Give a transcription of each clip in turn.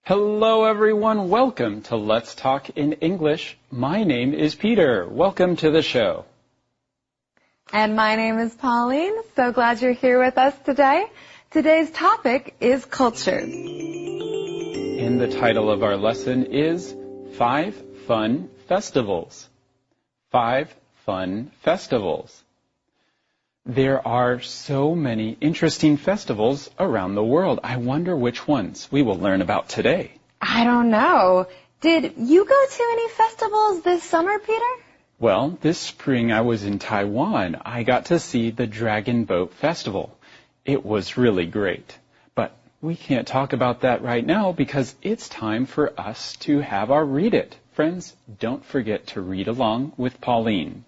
Hello everyone, welcome to Let's Talk in English. My name is Peter. Welcome to the show. And my name is Pauline. So glad you're here with us today. Today's topic is culture. And the title of our lesson is 5 Fun Festivals. 5 Fun Festivals. There are so many interesting festivals around the world. I wonder which ones we will learn about today. I don't know. Did you go to any festivals this summer, Peter? Well, this spring I was in Taiwan. I got to see the Dragon Boat Festival. It was really great. But we can't talk about that right now because it's time for us to have our Read It. Friends, don't forget to read along with Pauline.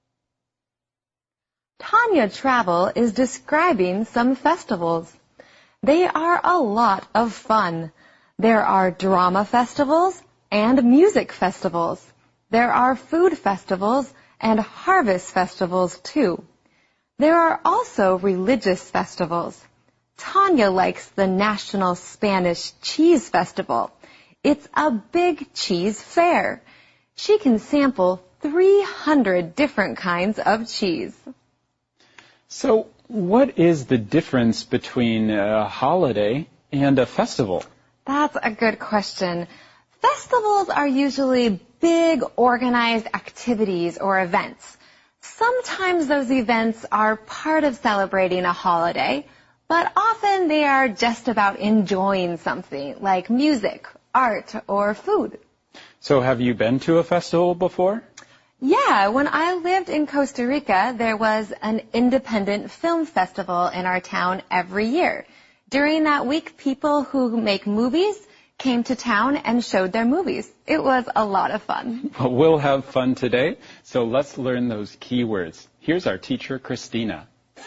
Tanya Travel is describing some festivals. They are a lot of fun. There are drama festivals and music festivals. There are food festivals and harvest festivals too. There are also religious festivals. Tanya likes the National Spanish Cheese Festival. It's a big cheese fair. She can sample 300 different kinds of cheese. So, what is the difference between a holiday and a festival? That's a good question. Festivals are usually big, organized activities or events. Sometimes those events are part of celebrating a holiday, but often they are just about enjoying something like music, art, or food. So, have you been to a festival before? Yeah, when I lived in Costa Rica, there was an independent film festival in our town every year. During that week, people who make movies came to town and showed their movies. It was a lot of fun. Well, we'll have fun today, so let's learn those key words. Here's our teacher, Christina.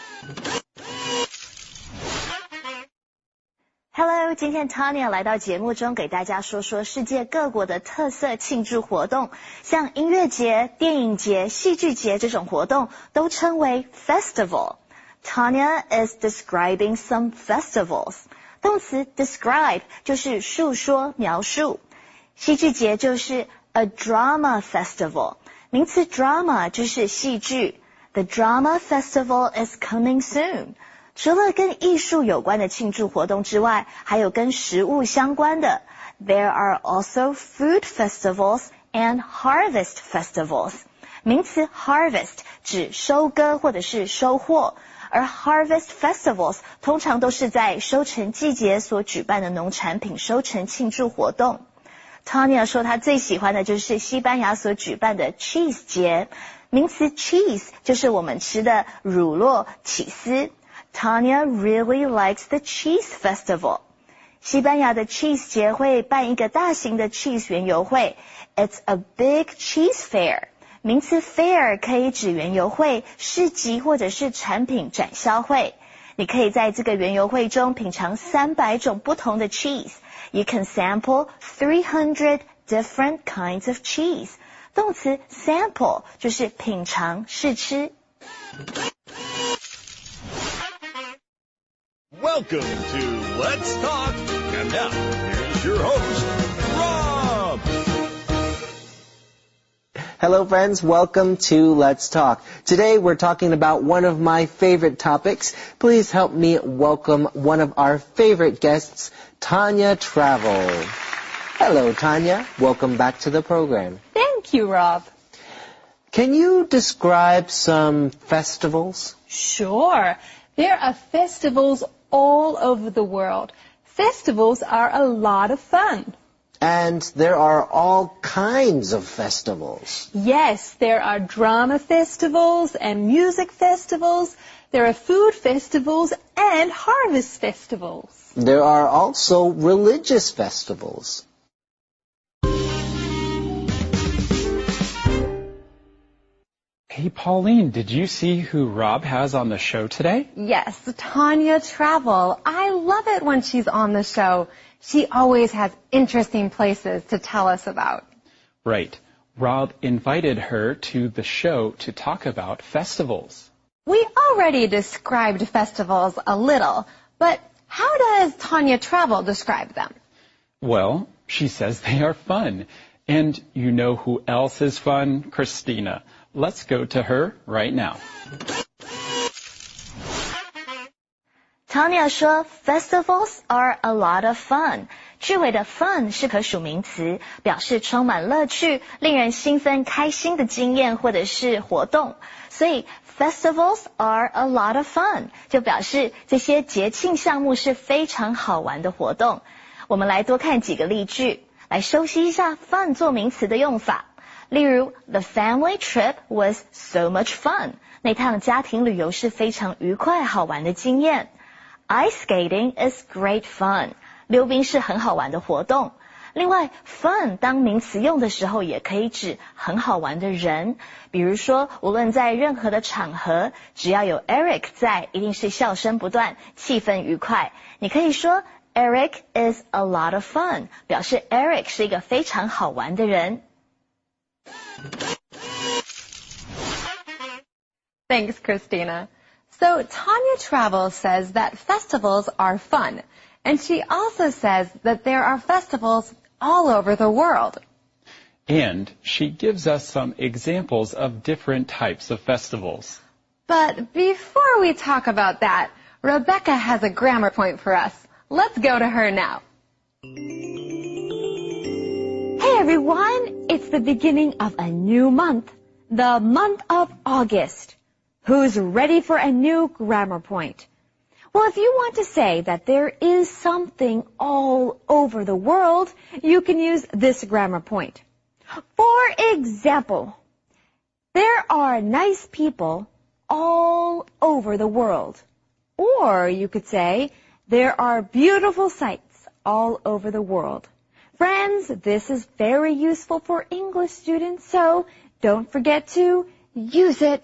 Hello， 今天 Tanya 来到节目中给大家说说世界各国的特色庆祝活动，像音乐节、电影节、戏剧节这种活动都称为 festival。Tanya is describing some festivals。动词 describe 就是述说、描述。戏剧节就是 a drama festival。名词 drama 就是戏剧。The drama festival is coming soon。除了跟艺术有关的庆祝活动之外，还有跟食物相关的。There are also food festivals and harvest festivals. 名词 harvest 指收割或者是收获，而 harvest festivals 通常都是在收成季节所举办的农产品收成庆祝活动。Tanya 说她最喜欢的就是西班牙所举办的 cheese 节。名词 cheese 就是我们吃的乳酪、起司。Tanya really likes the cheese festival. 西班牙的 cheese 节会办一个大型的 cheese 园游会。It's a big cheese fair. 名词 fair 可以指园游会、市集或者是产品展销会。你可以在这个园游会中品尝300种不同的 cheese. You can sample 300 different kinds of cheese. 动词 sample 就是品尝、试吃。 Welcome to Let's Talk, and now, here's your host, Rob! Hello friends, welcome to Let's Talk. Today we're talking about one of my favorite topics. Please help me welcome one of our favorite guests, Tanya Travel. Hello Tanya, welcome back to the program. Thank you, Rob. Can you describe some festivals? Sure. There are festivals all over the world. Festivals are a lot of fun. And there are all kinds of festivals. Yes, there are drama festivals and music festivals. There are food festivals and harvest festivals. There are also religious festivals. Hey, Pauline, did you see who Rob has on the show today? Yes, Tanya Travel. I love it when she's on the show. She always has interesting places to tell us about. Right. Rob invited her to the show to talk about festivals. We already described festivals a little, but how does Tanya Travel describe them? Well, she says they are fun. And you know who else is fun? Christina. Let's go to her right now. Tanya 说 Festivals are a lot of fun. 句尾的 fun 是可数名词，表示充满乐趣、令人兴奋、开心的经验或者是活动。所以 Festivals are a lot of fun 就表示这些节庆项目是非常好玩的活动。我们来多看几个例句，来熟悉一下 fun 做名词的用法。例如 The family trip was so much fun. 那趟家庭旅游是非常愉快好玩的经验。Ice skating is great fun. 溜冰是很好玩的活动。另外 fun 当名词用的时候也可以指很好玩的人，比如说无论在任何的场合，只要有 Eric 在，一定是笑声不断，气氛愉快。你可以说 Eric is a lot of fun, 表示 Eric 是一个非常好玩的人。 Thanks, Christina. So Tanya Travel says that festivals are fun, and she also says that there are festivals all over the world. And she gives us some examples of different types of festivals. But before we talk about that, Rebecca has a grammar point for us. Let's go to her now. Hey everyone, it's the beginning of a new month, the month of August. Who's ready for a new grammar point? Well, if you want to say that there is something all over the world, you can use this grammar point. For example, there are nice people all over the world. Or you could say, there are beautiful sights all over the world. Friends, this is very useful for English students, so don't forget to use it.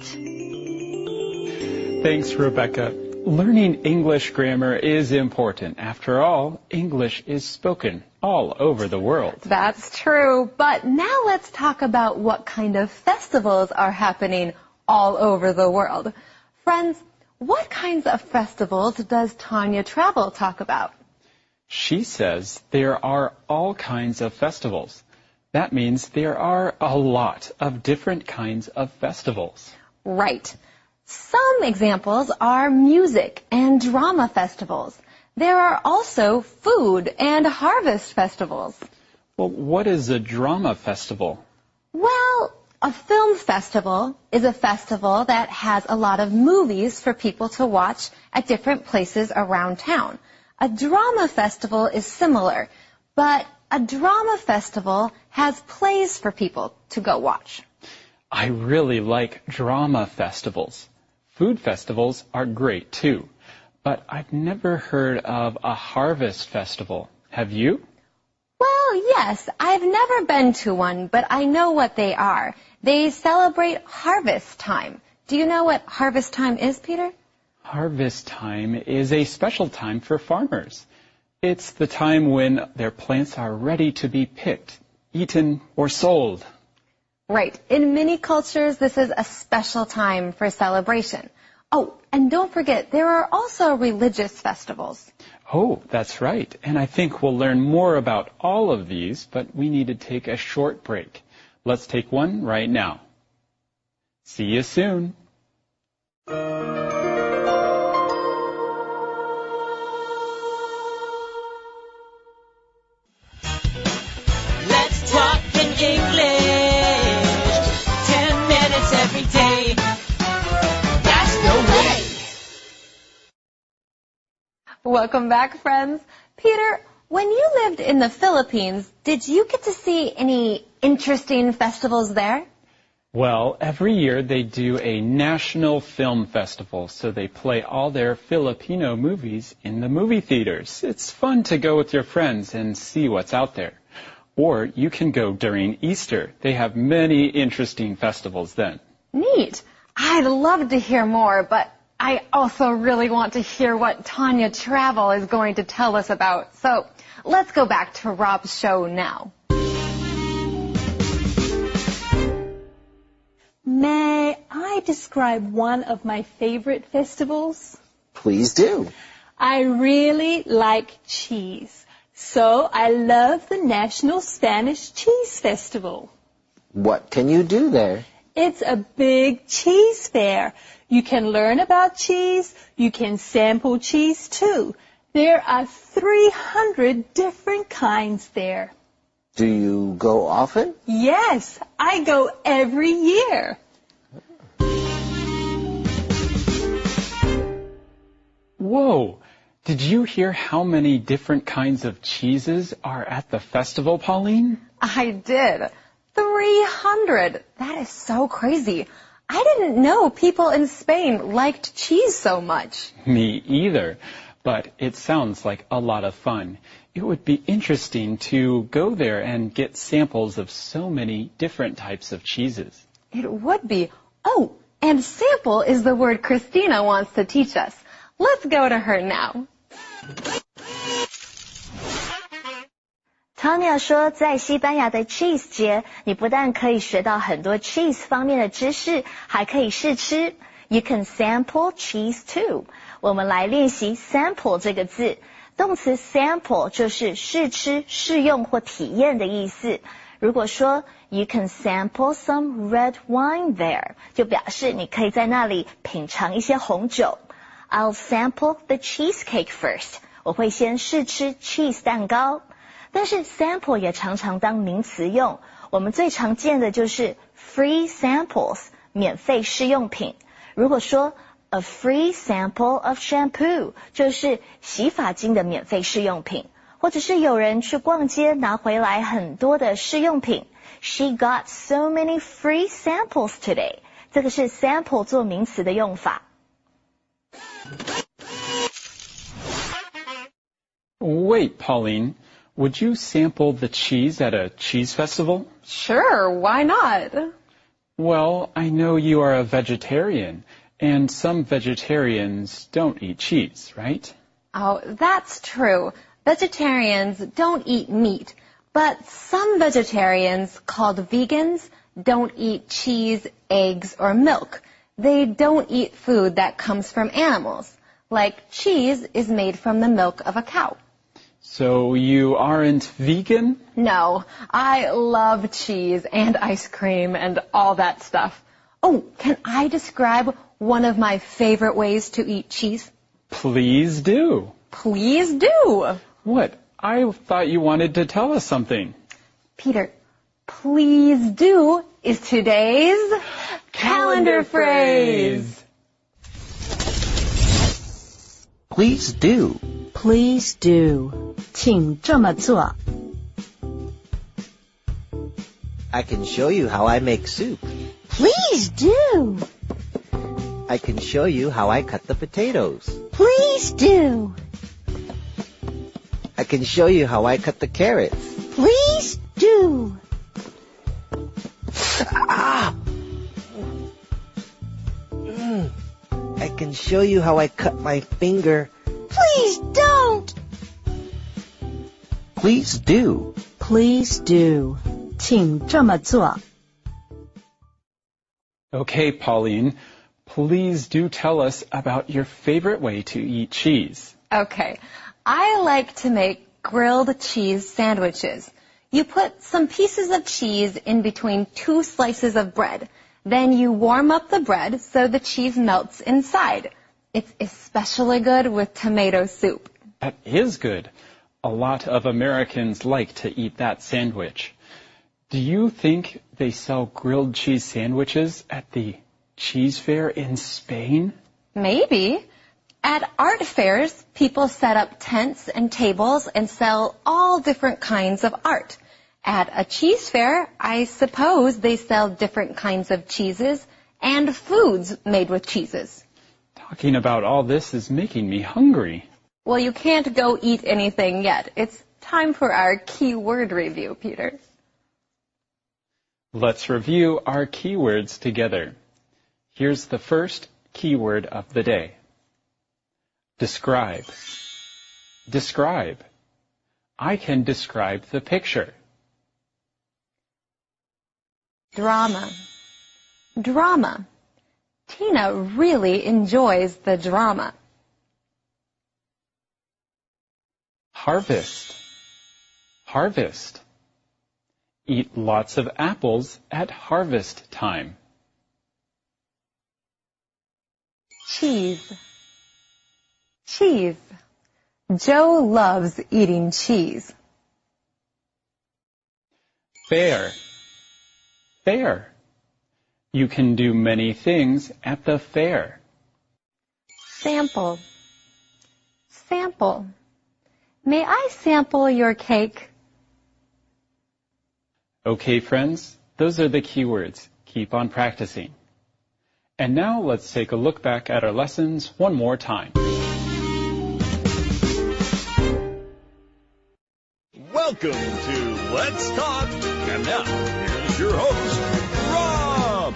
Thanks, Rebecca. Learning English grammar is important. After all, English is spoken all over the world. That's true. But now let's talk about what kind of festivals are happening all over the world. Friends, what kinds of festivals does Tanya Travel talk about? She says there are all kinds of festivals. That means there are a lot of different kinds of festivals. Right. Some examples are music and drama festivals. There are also food and harvest festivals. Well, what is a drama festival? Well, a film festival is a festival that has a lot of movies for people to watch at different places around town. A drama festival is similar, but a drama festival has plays for people to go watch. I really like drama festivals. Food festivals are great too, but I've never heard of a harvest festival. Have you? Well, yes, I've never been to one, but I know what they are. They celebrate harvest time. Do you know what harvest time is, Peter? Harvest time is a special time for farmers. It's the time when their plants are ready to be picked, eaten, or sold. Right. In many cultures, this is a special time for celebration. Oh, and don't forget, there are also religious festivals. Oh, that's right. And I think we'll learn more about all of these, but we need to take a short break. Let's take one right now. See you soon. Let's talk in English. 10 minutes every day. That's the way. Welcome back, friends. Peter, when you lived in the Philippines, did you get to see any interesting festivals there? Well, every year they do a national film festival, so they play all their Filipino movies in the movie theaters. It's fun to go with your friends and see what's out there. Or you can go during Easter. They have many interesting festivals then. Neat. I'd love to hear more, but I also really want to hear what Tanya Travel is going to tell us about. So let's go back to Rob's show now. May I describe one of my favorite festivals? Please do. I really like cheese. So I love the National Spanish Cheese Festival. What can you do there? It's a big cheese fair. You can learn about cheese. You can sample cheese too. There are 300 different kinds there. Do you go often? Yes, I go every year. Whoa! Did you hear how many different kinds of cheeses are at the festival, Pauline? I did. 300. That is so crazy. I didn't know people in Spain liked cheese so much. Me either, but it sounds like a lot of fun. It would be interesting to go there and get samples of so many different types of cheeses. It would be. Oh, and sample is the word Christina wants to teach us. Let's go to her now. Tanya 说，在西班牙的 cheese 节，你不但可以学到很多 cheese 方面的知识，还可以试吃。You can sample cheese too. 我们来练习 sample 这个字。动词 sample 就是试吃、试用或体验的意思。如果说 You can sample some red wine there， 就表示你可以在那里品尝一些红酒。I'll sample the cheesecake first. 我会先试吃 cheese 蛋糕。但是 sample 也常常当名词用，我们最常见的就是 free samples 免费试用品。如果说 a free sample of shampoo 就是洗发精的免费试用品，或者是有人去逛街拿回来很多的试用品。She got so many free samples today. 这个是 sample 做名词的用法。 Wait, Pauline. Would you sample the cheese at a cheese festival? Sure, why not? Well, I know you are a vegetarian, and some vegetarians don't eat cheese, right? Oh, that's true. Vegetarians don't eat meat, but some vegetarians called vegans don't eat cheese, eggs, or milk. They don't eat food that comes from animals, like cheese is made from the milk of a cow. So you aren't vegan? No, I love cheese and ice cream and all that stuff. Oh, can I describe one of my favorite ways to eat cheese? Please do. Please do. What? I thought you wanted to tell us something. Peter, please do is today's calendar phrase. Please do. Please do. 请这么做。 I can show you how I make soup. Please do. I can show you how I cut the potatoes. Please do. I can show you how I cut the carrots. Please do. Ah! I can show you how I cut my finger. Please don't. Please do. Please do. 请这么做。 Okay, Pauline, please do tell us about your favorite way to eat cheese. Okay, I like to make grilled cheese sandwiches. You put some pieces of cheese in between 2 slices of bread. Then you warm up the bread so the cheese melts inside. It's especially good with tomato soup. That is good. A lot of Americans like to eat that sandwich. Do you think they sell grilled cheese sandwiches at the cheese fair in Spain? Maybe. At art fairs, people set up tents and tables and sell all different kinds of art. At a cheese fair, I suppose they sell different kinds of cheeses and foods made with cheeses. Talking about all this is making me hungry. Well, you can't go eat anything yet. It's time for our keyword review, Peter. Let's review our keywords together. Here's the first keyword of the day. Describe. Describe. I can describe the picture. Drama. Drama. Tina really enjoys the drama. Harvest. Harvest. Eat lots of apples at harvest time. Cheese. Cheese. Joe loves eating cheese. Fair. Fair. You can do many things at the fair. Sample. Sample. May I sample your cake? Okay, friends, those are the keywords. Keep on practicing. And now let's take a look back at our lessons one more time. Welcome to Let's Talk. And now, here's your host, Rob.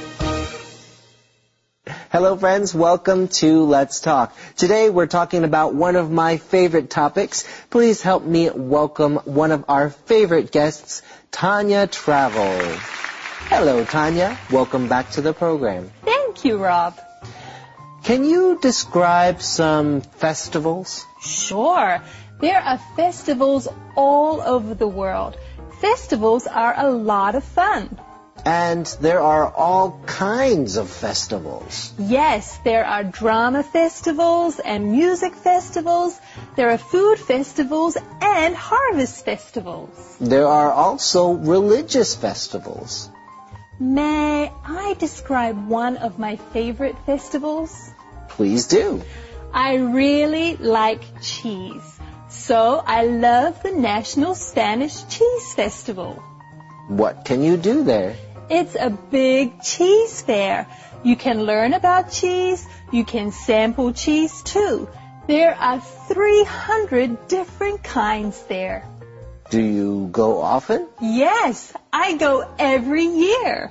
Hello friends, welcome to Let's Talk. Today we're talking about one of my favorite topics. Please help me welcome one of our favorite guests, Tanya Travel. Hello Tanya, welcome back to the program. Thank you, Rob. Can you describe some festivals? Sure. There are festivals all over the world. Festivals are a lot of fun. And there are all kinds of festivals. Yes, there are drama festivals and music festivals. There are food festivals and harvest festivals. There are also religious festivals. May I describe one of my favorite festivals? Please do. I really like cheese. So I love the National Spanish Cheese Festival. What can you do there? It's a big cheese fair. You can learn about cheese. You can sample cheese too. There are 300 different kinds there. Do you go often? Yes, I go every year.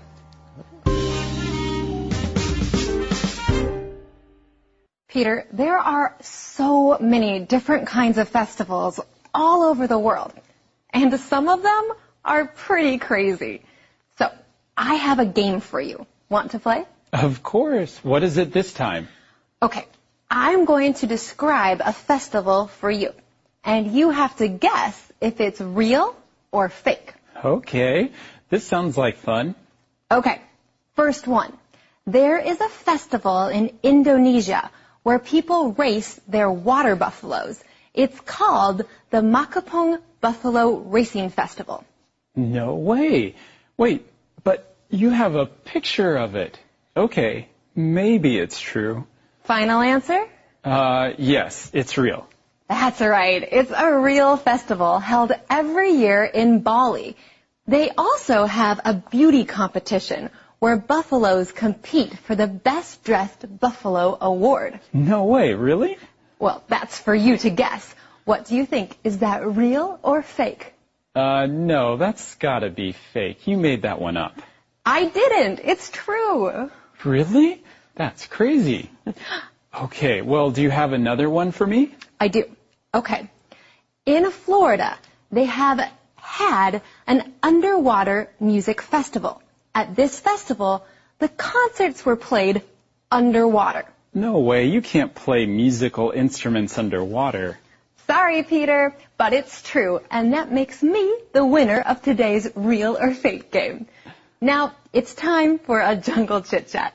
Peter, there are so many different kinds of festivals all over the world. And some of them are pretty crazy. So, I have a game for you. Want to play? Of course. What is it this time? Okay, I'm going to describe a festival for you. And you have to guess if it's real or fake. Okay. This sounds like fun. Okay, first one. There is a festival in Indonesia where people race their water buffaloes. It's called the Makapung Buffalo Racing Festival. No way. Wait, but you have a picture of it. Okay, maybe it's true. Final answer? Yes, it's real. That's right. It's a real festival held every year in Bali. They also have a beauty competition where buffaloes compete for the Best Dressed Buffalo Award. No way, really? Well, that's for you to guess. What do you think? Is that real or fake? No, that's gotta be fake. You made that one up. I didn't. It's true. Really? That's crazy. Okay, well, do you have another one for me? I do. Okay. In Florida, they have had an underwater music festival. At this festival, the concerts were played underwater. No way, you can't play musical instruments underwater. Sorry, Peter, but it's true, and that makes me the winner of today's Real or Fake game. Now, it's time for a jungle chit-chat.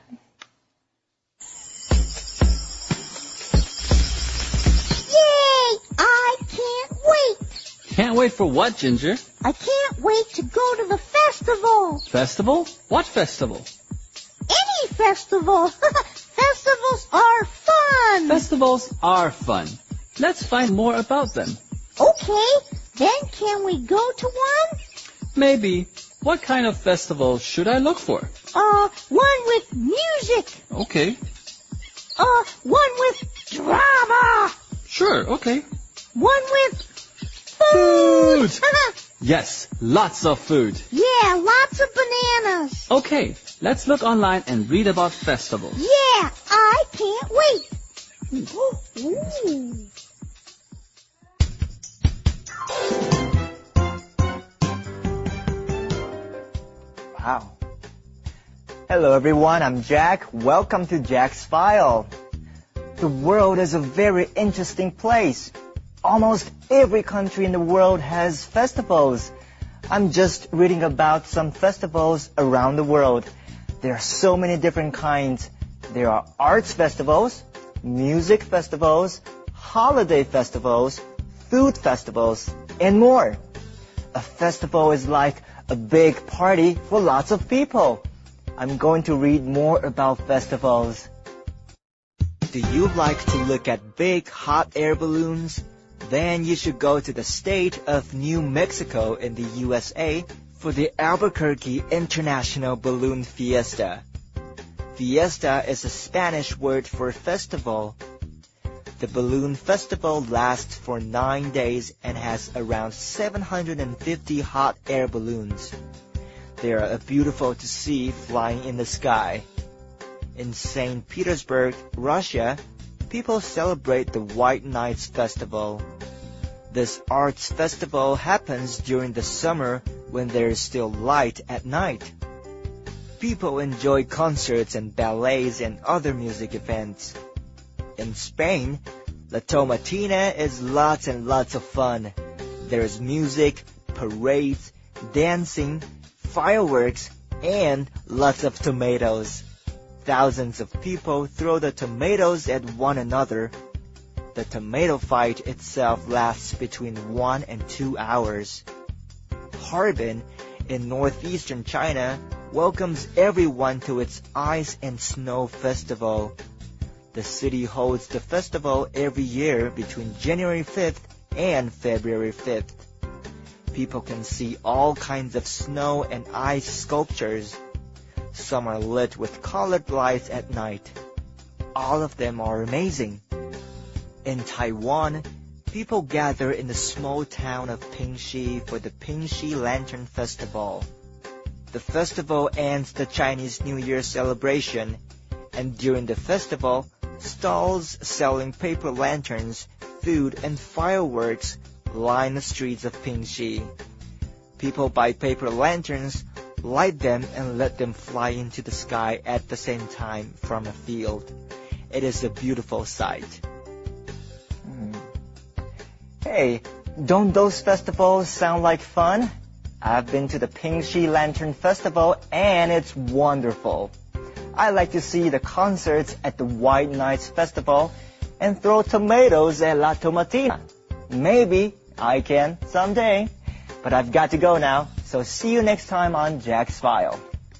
Yay! I can't wait! Can't wait for what, Ginger? I can't wait to go to the festival! Festival? What festival? Any festival! Festivals are fun! Festivals are fun. Let's find more about them. Okay, then can we go to one? Maybe. What kind of festival should I look for? One with music. Okay. One with drama. Sure, okay. One with food. Yes, lots of food. Yeah, lots of bananas. Okay, let's look online and read about festivals. Yeah, I can't wait. Ooh. Wow. Hello everyone, I'm Jack. Welcome to Jack's File. The world is a very interesting place. Almost every country in the world has festivals. I'm just reading about some festivals around the world. There are so many different kinds. There are arts festivals, music festivals, holiday festivals, food festivals, and more. A festival is like a big party for lots of people. I'm going to read more about festivals. Do you like to look at big hot air balloons? Then you should go to the state of New Mexico in the USA for the Albuquerque International Balloon Fiesta. Fiesta is a Spanish word for festival. The balloon festival lasts for 9 days and has around 750 hot air balloons. They are beautiful to see flying in the sky. In St. Petersburg, Russia, people celebrate the White Nights Festival. This arts festival happens during the summer when there is still light at night. People enjoy concerts and ballets and other music events. In Spain, La Tomatina is lots and lots of fun. There is music, parades, dancing, fireworks, and lots of tomatoes. Thousands of people throw the tomatoes at one another. The tomato fight itself lasts between 1 and 2 hours. Harbin, in northeastern China, welcomes everyone to its ice and snow festival. The city holds the festival every year between January 5th and February 5th. People can see all kinds of snow and ice sculptures. Some are lit with colored lights at night. All of them are amazing. In Taiwan, people gather in the small town of Pingxi for the Pingxi Lantern Festival. The festival ends the Chinese New Year celebration, and during the festival, stalls selling paper lanterns, food, and fireworks line the streets of Pingxi. People buy paper lanterns, light them, and let them fly into the sky at the same time from a field. It is a beautiful sight. Hey, don't those festivals sound like fun? I've been to the Pingxi Lantern Festival and it's wonderful. I like to see the concerts at the White Nights Festival and throw tomatoes at La Tomatina. Maybe I can someday. But I've got to go now, so see you next time on Jack's File.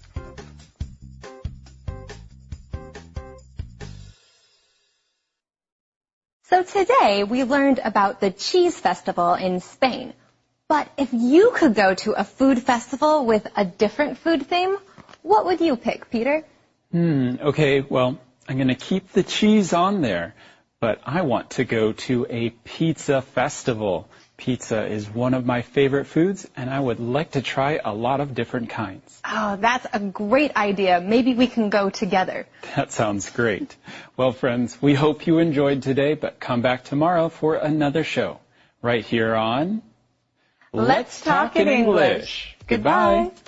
So today we learned about the cheese festival in Spain. But if you could go to a food festival with a different food theme, what would you pick, Peter? Okay, well, I'm going to keep the cheese on there, but I want to go to a pizza festival. Pizza is one of my favorite foods, and I would like to try a lot of different kinds. Oh, that's a great idea. Maybe we can go together. That sounds great. Well, friends, we hope you enjoyed today, but come back tomorrow for another show right here on Let's Talk in English. Goodbye.